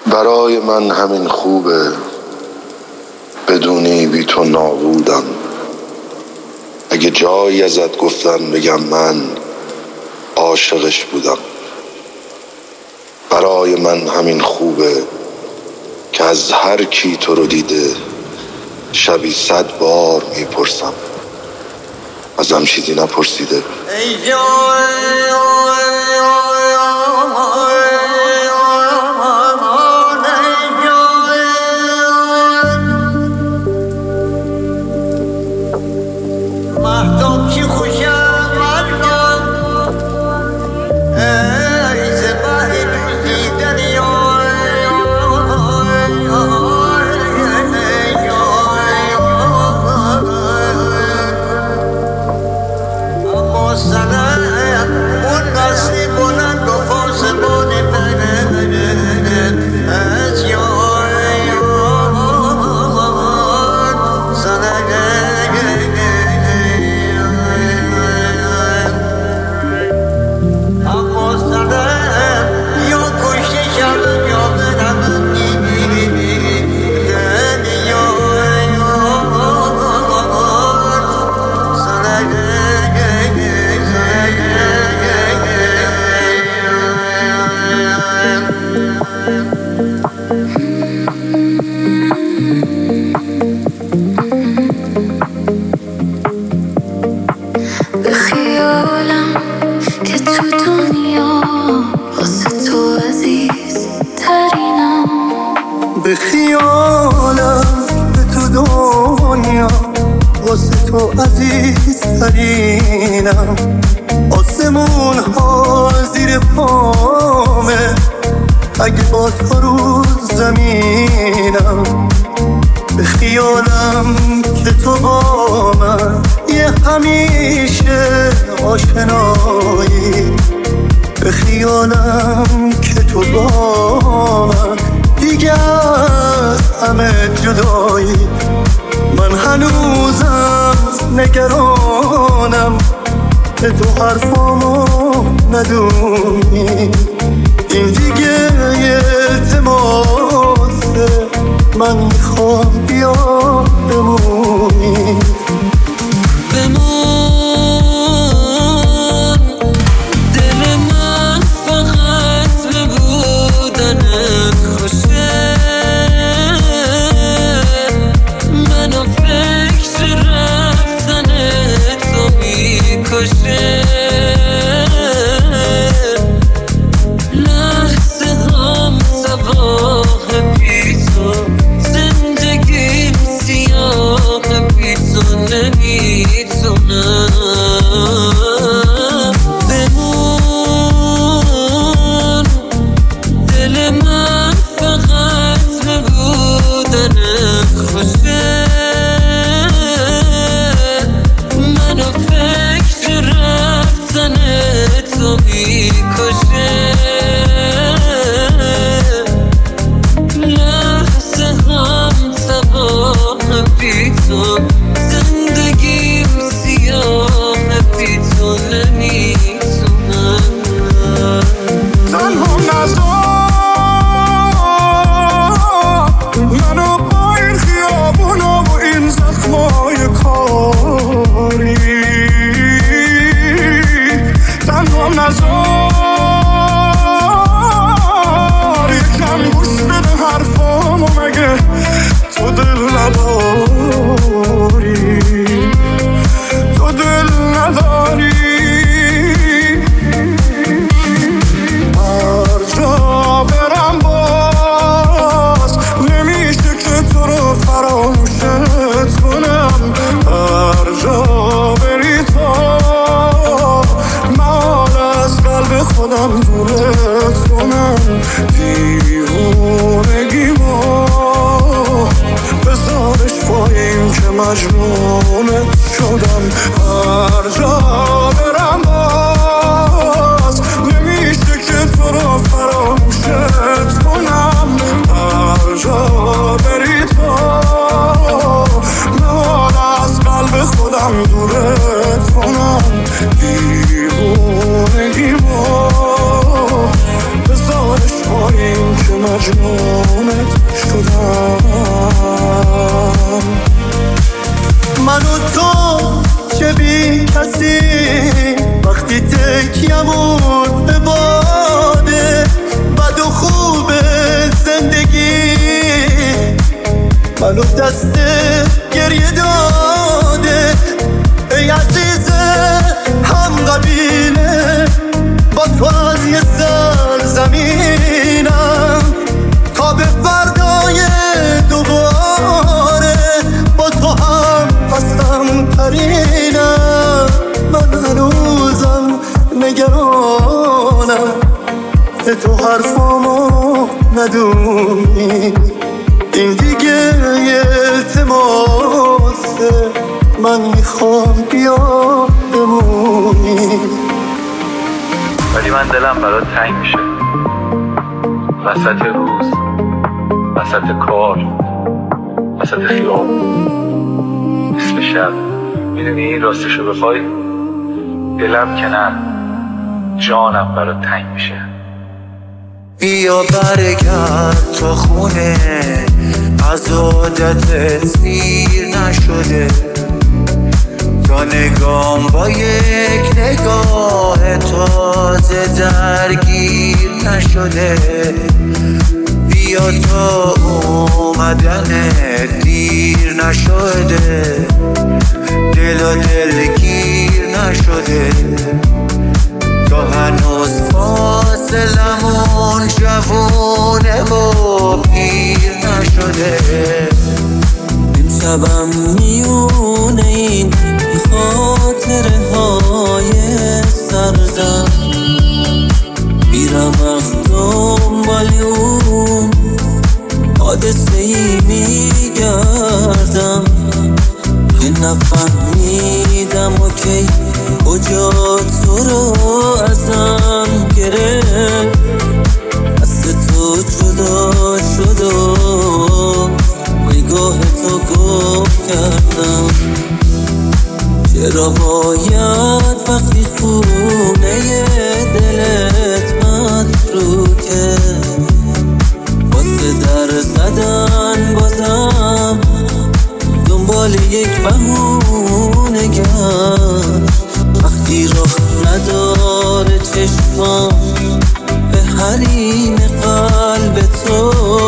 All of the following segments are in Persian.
برای من همین خوبه، بدونی بی تو نابودم. اگه جایی ازت گفتن بگم من عاشقش بودم. برای من همین خوبه که از هر کی تو رو دیده شبی 100 بار میپرسم، ازم چیزی نپرسیده. به خیالم که تو دنیا واسه تو عزیز ترینم. آسمون ها زیر پامه اگه با تو رو زمینم. به خیالم که تو با من یه همیشه آشنایی. به خیالم که تو با من دیگه از همه جدایی. من هنوزم نگرانم که تو حرفامو ندونی. این دیگه یه التماسه، من میخوام بیا بمونی. خودم دورت کنم دیوونگیمو بذارش پایین که مجنونت شدم. هر جا برم باز نمیشه که تو رو فراموشت کنم. هر جا بری تو من از قلب خودم دورت کنم. دیوونگیمو بذارش پایین که مجنون تکیمون به باده بد و خوب زندگی منو دست گریه داده. ای عزیز هم قبیله با تو از یه سرزمینم تا به فردای دوباره با تو هم قسم ترینم. من هنوزم نگرانم که تو حرفامو ندونی. این دیگه یه التماسه من میخوام بیا بمونی. ولی من دلم برات تنگ میشه وسط روز، وسط کار، وسط خیابون، نصف شب. میدونی راستشو بخوای دلم که نه جانم برات تنگ میشه. بیا برگرد تا خونه از عادت سیر نشده تا نگام با یک نگاه تازه درگیر نشده. بیا تا اومدن دیر نشده دل و دلگیر نشده تا هنوز فاصلمون جوونه و پیر نشده. امشبم میونه این خاطره های سردم میرم از دنبال اون حادثه ای میگردم که نفهمیدم اوکی کجا تو رو ازم گرفت. دست تو جدا شد و نگاه تو گم کردم. چرا باید وقتی خونه دلت متروکه واسه در زدن بازم دنبال یک بهونه گشت. وقتی راه نداره چشمام به حریم قلب تو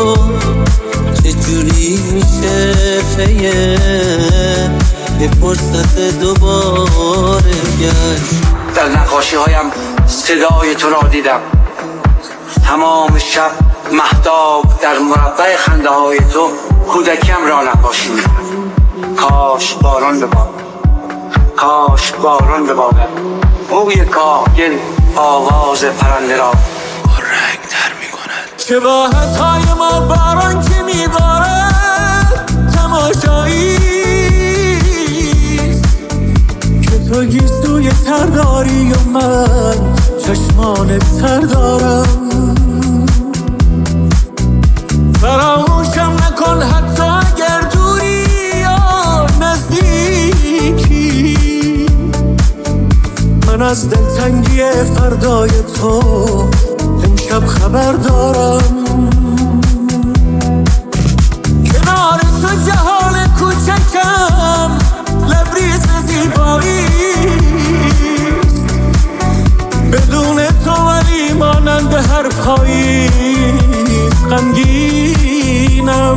چجوری میشه پیه به فرصت دوباره گشت. در نقاشی هایم صدای تو را دیدم تمام شب مهتاب در مربع خنده های تو کودکیم را نقاشی می‌کرد. کاش باران ببارد، کاش باران ببارد، بوی کاهگل آواز پرنده را رنگ تر میکند. شباهت‌های ما باران که میبارد تماشاییست که تو گیسوی تر داری و من چشمان تر دارم. فراموشم نکن حتی اگر دوری یا نزدیکی. من از دلتنگی فردای تو امشب خبر دارم. کنار تو جهان کوچکم لبریز زیباییست. بدون تو ولی مانند هر پاییز غمگینم.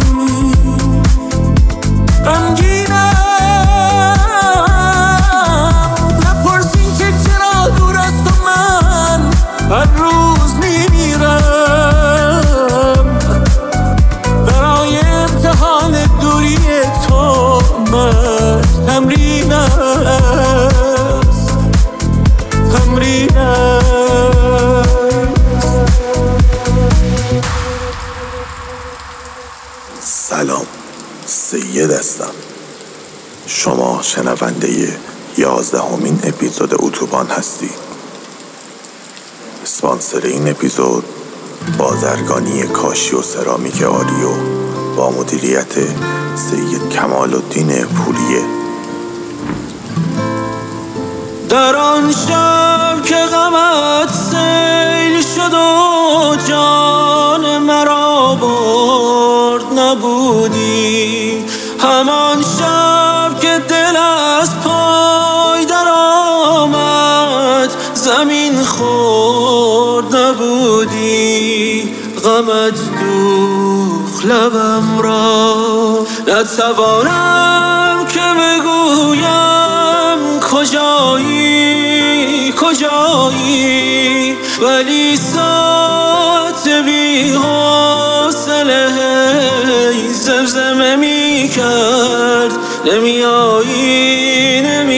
نپرسین که چرا دور از تو من هر روز میمیرم. برای امتحان دوری تو من تمرین است. سلام، سید هستم. شما شنونده 11مین اپیزود اتوبان هستی. اسپانسر این اپیزود بازرگانی کاشی و سرامیک آریو با مدیریت سید کمال الدین پوریه. در آن شب که غمت سیل شد و جان مرا برد نبودی. همان شب که دل از پای در آمد زمین این خورد نبودی، غمت دوخ لبم را. نتوانم که بگویم کجایی کجایی، ولی ساعت بی حوصله زمزمه می کرد نمیایی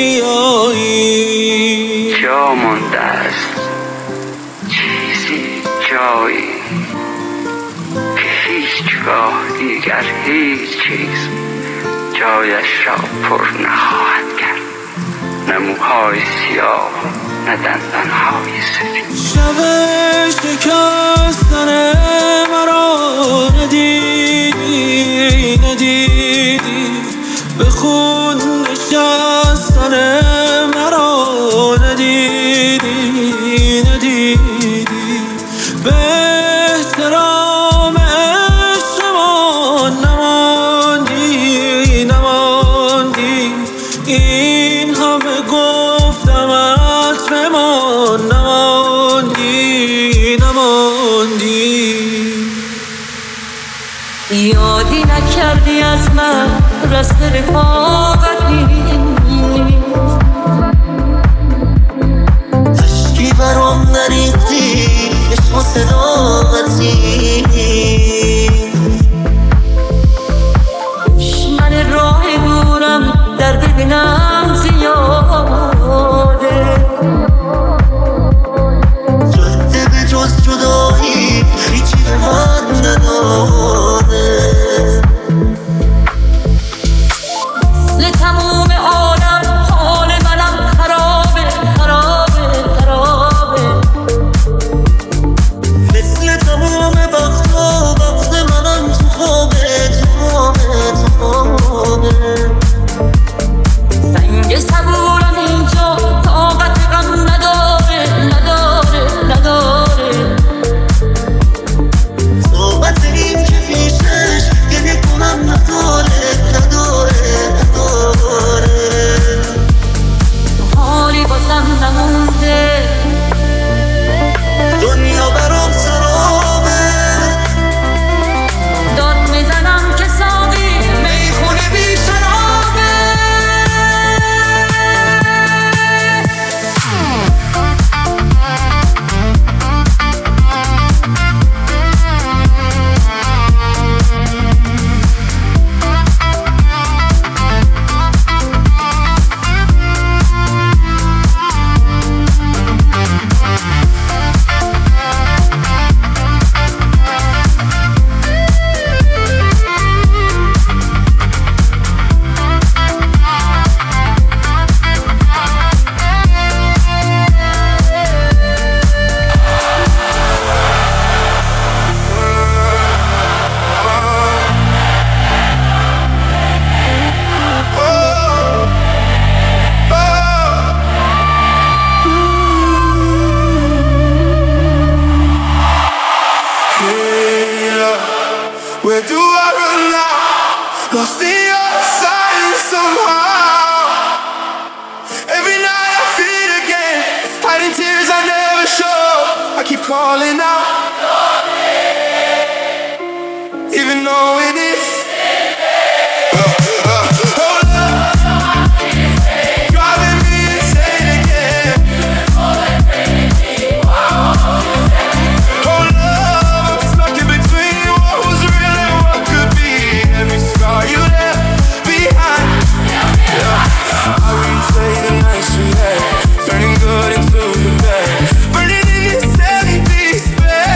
نمیایی. جا مانده است چیزی جایی که هیچگاه دیگر هیچ چیز جایش را پر نخواهد کرد، نه موهای سیاه نه دندانهای سفید. شب شکستن مرا ندیدی ندیدی، به خون نشستن مرا ندیدی ندیدی، به احترام عشقمان نماندی نماندی. این همه گفتمت بمان نماندی نماندی. یادی نکردی از من رست رفاقتی، عشقی برام نریختی عشق و صداقتی. من راه دورم درد دلم زیاده، جاده به جز جدایی هیچی به من نداده. مثل تموم عالم حال منم خرابه خرابه خرابه، مثل تموم بختا بخت منم تو خوابه تو خوابه تو خوابه. سنگ صبورم اینجا طاقت غم نداره نداره نداره. صحبت این که پیشش گریه کنم نداره نداره نداره. حالی بازم نمونده، دنیا برام سرابه. داد میزنم که ساقی میخونه بی شرابه. Where do I run now? Lost in your silence somehow. Every night I feel it again, hiding tears I never show. I keep calling out, even knowing it's driving me insane again. Oh love, I'm stuck in between what was real and what could be. Every scar you left behind, I replay the nights we had, turning good into the bad, burning in this heavy despair.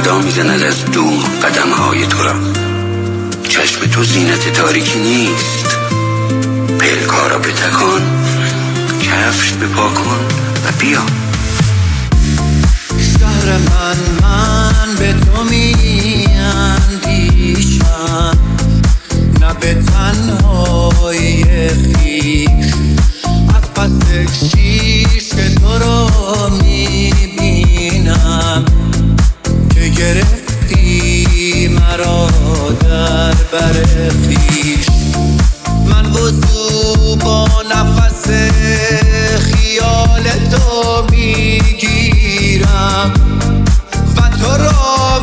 صدا میزند از دور قدمهای تو را. چشم تو زینت تاریکی نیست. پلکا را بتکن، کفش بپا کن و بیا. شهر من به تو میاندیشم، نه به تنهای خویش. از پس شیشه تو را میبینم که گرفتی مرا در بر خویش. من وضو با نفس خیال تو میگیرم و تو را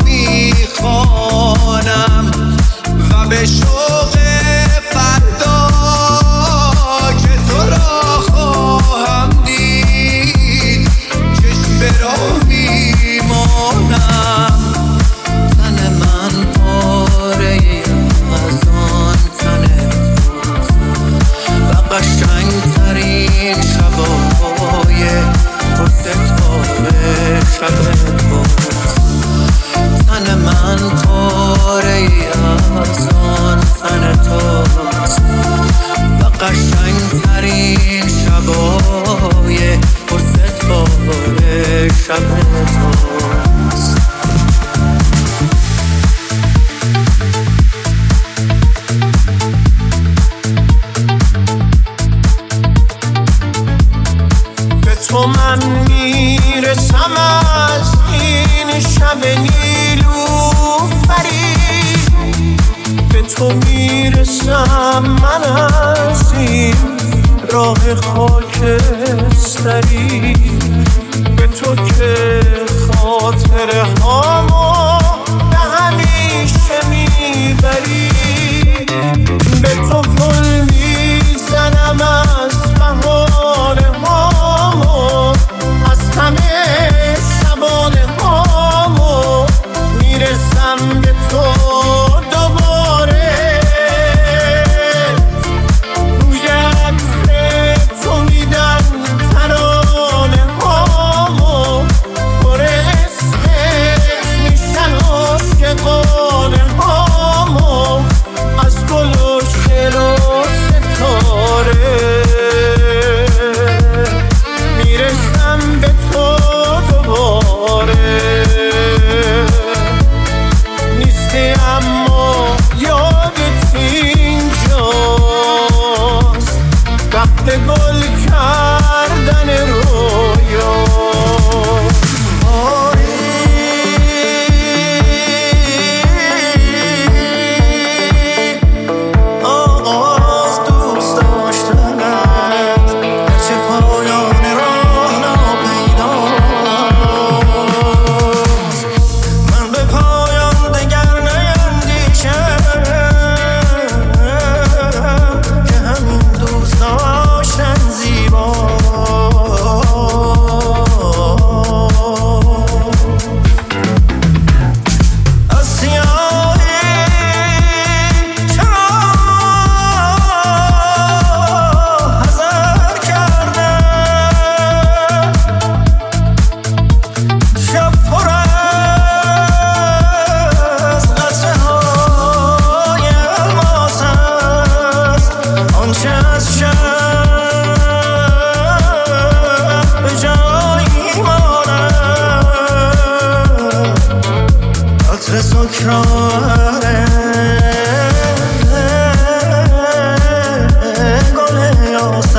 میخوانم و به شوق فردا که تو را خواهم دید چشم به راه میمانم. تن من پاره از آن تن توست و قشنگترین شبای پرستاره شب توست. تن من پاره از آن تن توست و قشنگترین شبای پرستاره شب توست. به تو من میرسم از این شب نیلوفری، به تو میرسم من از این راه خاکستری. به تو که خاطره هامو به همیشه میبری. به تو گل میزنم از بهانه هامو، از همه شبانه هامو میرسم به تو دوباره. روی عطر تو میدم ترانه هامو، پر اسمت میشن عاشقانه هامو، از گل و شعر و ستاره میرسم به تو دوباره. نیستی اما یادت اینجاست، وقت گل کردن رویا. آغاز دوست داشتنت هرچه پایان راه ناپیداست. من به پایان دگر نیندیشم که همین دوست داشتن زیباست. از سیاهی چرا حذر کردم؟ شب پر از قطره های الماس است، آنچه از شب به جایی ماند. عطر سکران گل یاس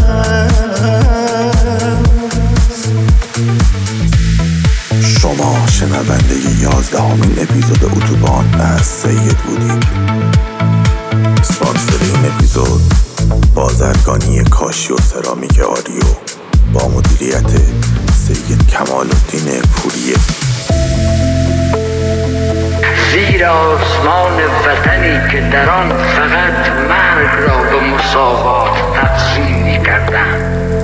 است. شما شنونده 11مین اپیزود اتوبان از سید بودید. اسپانسر این اپیزود بازرگانی کاشی و سرامیک آریو با مدیریت سید کمال الدین پوریه. زیر آسمان وطنی که در آن فقط مرگ را به مساوات تقسیم می‌کردند،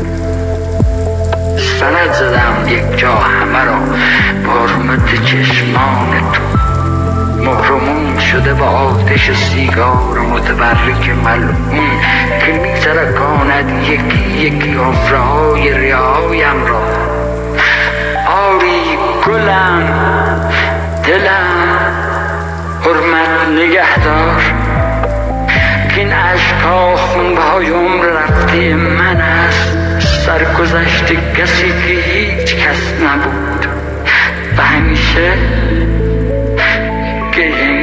سند زدم یک جا همه را با حرمت چشمان تو. مهرمون شده با آتش سیگار متبرک ملعون که می‌ترکاند یکی یکی حفره‌های ریه‌هایم را. آری گلم دلم حرمت نگهدار که این عشقا خونبهای عمر رفته من است، سرگذشت کسی که هیچ کس نبود و همیشه که